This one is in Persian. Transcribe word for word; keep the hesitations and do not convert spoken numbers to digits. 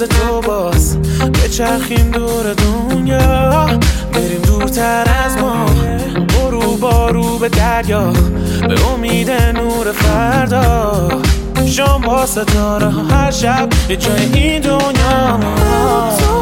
واسه تو باز بچرخیم دور دنیا، بریم دورتر از ما، برو بارو به دریا، به امید نور فردا. شام با ستاره ها هر شب یه جای این دنیا.